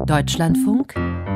Deutschlandfunk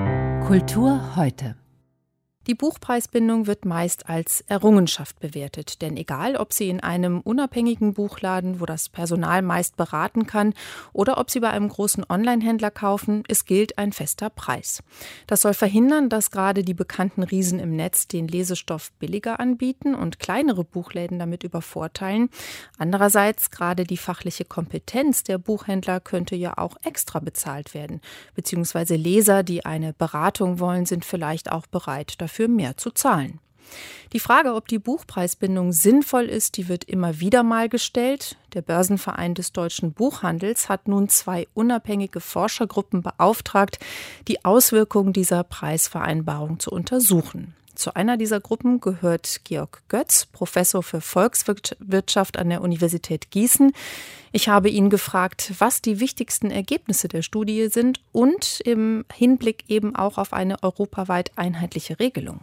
Kultur heute. Die Buchpreisbindung wird meist als Errungenschaft bewertet, denn egal, ob Sie in einem unabhängigen Buchladen, wo das Personal meist beraten kann, oder ob Sie bei einem großen Onlinehändler kaufen, es gilt ein fester Preis. Das soll verhindern, dass gerade die bekannten Riesen im Netz den Lesestoff billiger anbieten und kleinere Buchläden damit übervorteilen. Andererseits, gerade die fachliche Kompetenz der Buchhändler könnte ja auch extra bezahlt werden, beziehungsweise Leser, die eine Beratung wollen, sind vielleicht auch bereit, dafür mehr zu zahlen. Die Frage, ob die Buchpreisbindung sinnvoll ist, die wird immer wieder mal gestellt. Der Börsenverein des deutschen Buchhandels hat nun 2 unabhängige Forschergruppen beauftragt, die Auswirkungen dieser Preisvereinbarung zu untersuchen. Zu einer dieser Gruppen gehört Georg Götz, Professor für Volkswirtschaft an der Universität Gießen. Ich habe ihn gefragt, was die wichtigsten Ergebnisse der Studie sind und im Hinblick eben auch auf eine europaweit einheitliche Regelung.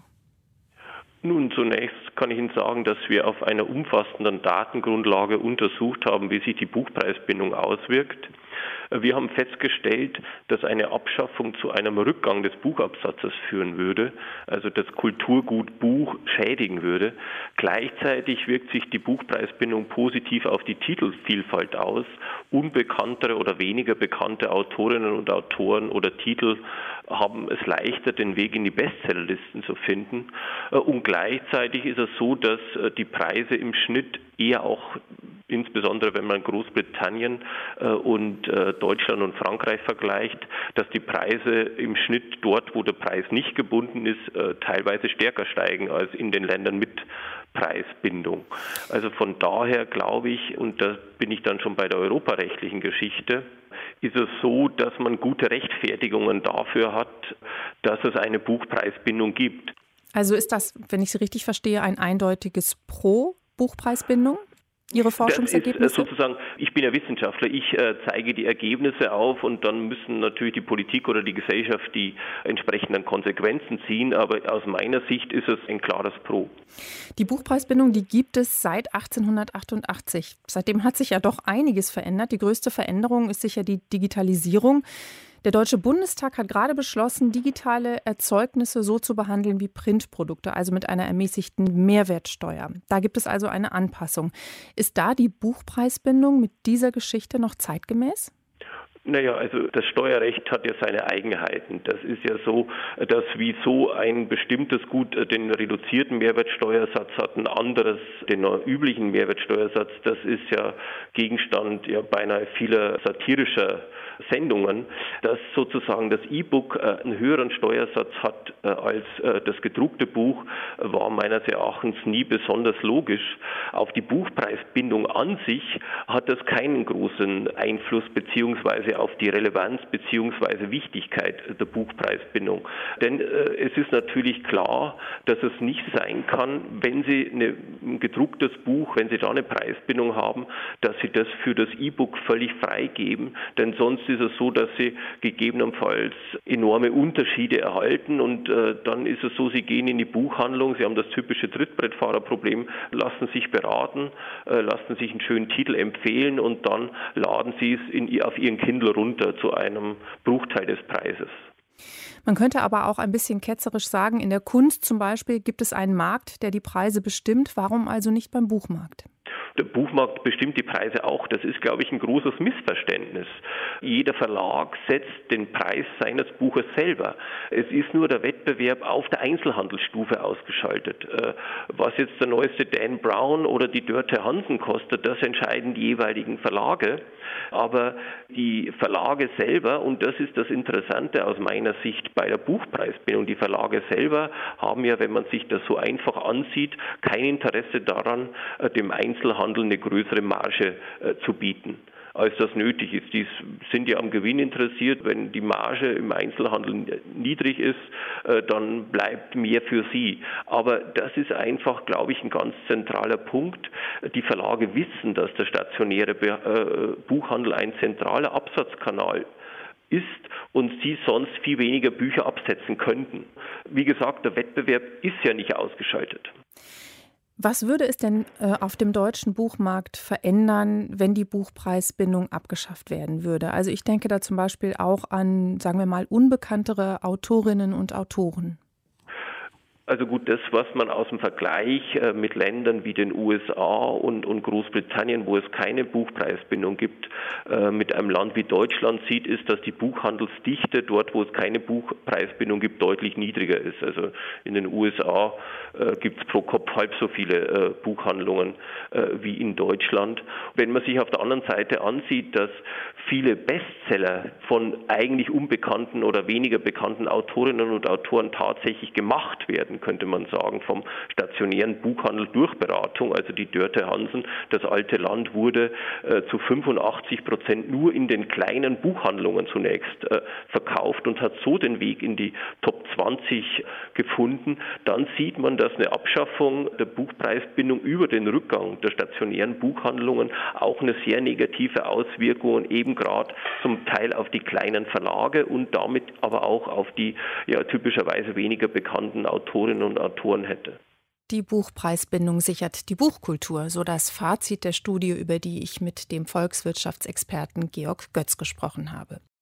Nun, zunächst kann ich Ihnen sagen, dass wir auf einer umfassenden Datengrundlage untersucht haben, wie sich die Buchpreisbindung auswirkt. Wir haben festgestellt, dass eine Abschaffung zu einem Rückgang des Buchabsatzes führen würde, also das Kulturgut Buch schädigen würde. Gleichzeitig wirkt sich die Buchpreisbindung positiv auf die Titelvielfalt aus. Unbekanntere oder weniger bekannte Autorinnen und Autoren oder Titel haben es leichter, den Weg in die Bestsellerlisten zu finden. Und gleichzeitig ist es so, dass die Preise im Schnitt eher auch, insbesondere wenn man Großbritannien und Deutschland und Frankreich vergleicht, dass die Preise im Schnitt dort, wo der Preis nicht gebunden ist, teilweise stärker steigen als in den Ländern mit Preisbindung. Also von daher glaube ich, und da bin ich dann schon bei der europarechtlichen Geschichte, ist es so, dass man gute Rechtfertigungen dafür hat, dass es eine Buchpreisbindung gibt. Also ist das, wenn ich Sie richtig verstehe, ein eindeutiges Pro-Buchpreisbindung? Ihre Forschungsergebnisse? Das ist sozusagen, ich bin ja Wissenschaftler, ich zeige die Ergebnisse auf und dann müssen natürlich die Politik oder die Gesellschaft die entsprechenden Konsequenzen ziehen, aber aus meiner Sicht ist es ein klares Pro. Die Buchpreisbindung, die gibt es seit 1888. Seitdem hat sich ja doch einiges verändert. Die größte Veränderung ist sicher die Digitalisierung. Der Deutsche Bundestag hat gerade beschlossen, digitale Erzeugnisse so zu behandeln wie Printprodukte, also mit einer ermäßigten Mehrwertsteuer. Da gibt es also eine Anpassung. Ist da die Buchpreisbindung mit dieser Geschichte noch zeitgemäß? Naja, also das Steuerrecht hat ja seine Eigenheiten. Das ist ja so, dass wie so ein bestimmtes Gut den reduzierten Mehrwertsteuersatz hat, ein anderes den üblichen Mehrwertsteuersatz. Das ist ja Gegenstand ja beinahe vieler satirischer Sendungen, dass sozusagen das E-Book einen höheren Steuersatz hat als das gedruckte Buch, war meines Erachtens nie besonders logisch. Auf die Buchpreisbindung an sich hat das keinen großen Einfluss beziehungsweise auf die Relevanz bzw. Wichtigkeit der Buchpreisbindung. Denn es ist natürlich klar, dass es nicht sein kann, wenn Sie ein gedrucktes Buch, wenn Sie da eine Preisbindung haben, dass Sie das für das E-Book völlig freigeben, denn sonst ist es so, dass Sie gegebenenfalls enorme Unterschiede erhalten und dann ist es so, Sie gehen in die Buchhandlung, Sie haben das typische Trittbrettfahrerproblem, lassen sich beraten, lassen sich einen schönen Titel empfehlen und dann laden Sie es auf Ihren Kindle runter zu einem Bruchteil des Preises. Man könnte aber auch ein bisschen ketzerisch sagen, in der Kunst zum Beispiel gibt es einen Markt, der die Preise bestimmt. Warum also nicht beim Buchmarkt? Der Buchmarkt bestimmt die Preise auch. Das ist, glaube ich, ein großes Missverständnis. Jeder Verlag setzt den Preis seines Buches selber. Es ist nur der Wettbewerb auf der Einzelhandelsstufe ausgeschaltet. Was jetzt der neueste Dan Brown oder die Dörte Hansen kostet, das entscheiden die jeweiligen Verlage. Aber die Verlage selber, und das ist das Interessante aus meiner Sicht bei der Buchpreisbindung, die Verlage selber haben ja, wenn man sich das so einfach ansieht, kein Interesse daran, dem Einzelhandel eine größere Marge zu bieten, als das nötig ist. Die sind ja am Gewinn interessiert. Wenn die Marge im Einzelhandel niedrig ist, dann bleibt mehr für sie. Aber das ist einfach, glaube ich, ein ganz zentraler Punkt. Die Verlage wissen, dass der stationäre Buchhandel ein zentraler Absatzkanal ist und sie sonst viel weniger Bücher absetzen könnten. Wie gesagt, der Wettbewerb ist ja nicht ausgeschaltet. Was würde es denn auf dem deutschen Buchmarkt verändern, wenn die Buchpreisbindung abgeschafft werden würde? Also ich denke da zum Beispiel auch an, sagen wir mal, unbekanntere Autorinnen und Autoren. Also gut, das, was man aus dem Vergleich mit Ländern wie den USA und Großbritannien, wo es keine Buchpreisbindung gibt, mit einem Land wie Deutschland sieht, ist, dass die Buchhandelsdichte dort, wo es keine Buchpreisbindung gibt, deutlich niedriger ist. Also in den USA gibt es pro Kopf halb so viele Buchhandlungen wie in Deutschland. Wenn man sich auf der anderen Seite ansieht, dass viele Bestseller von eigentlich unbekannten oder weniger bekannten Autorinnen und Autoren tatsächlich gemacht werden, könnte man sagen, vom stationären Buchhandel durch Beratung. Also die Dörte Hansen, das alte Land, wurde zu 85% nur in den kleinen Buchhandlungen zunächst verkauft und hat so den Weg in die Top 20 gefunden. Dann sieht man, dass eine Abschaffung der Buchpreisbindung über den Rückgang der stationären Buchhandlungen auch eine sehr negative Auswirkung eben gerade zum Teil auf die kleinen Verlage und damit aber auch auf die typischerweise weniger bekannten Autorinnen und Autoren hätte. Die Buchpreisbindung sichert die Buchkultur, so das Fazit der Studie, über die ich mit dem Volkswirtschaftsexperten Georg Götz gesprochen habe.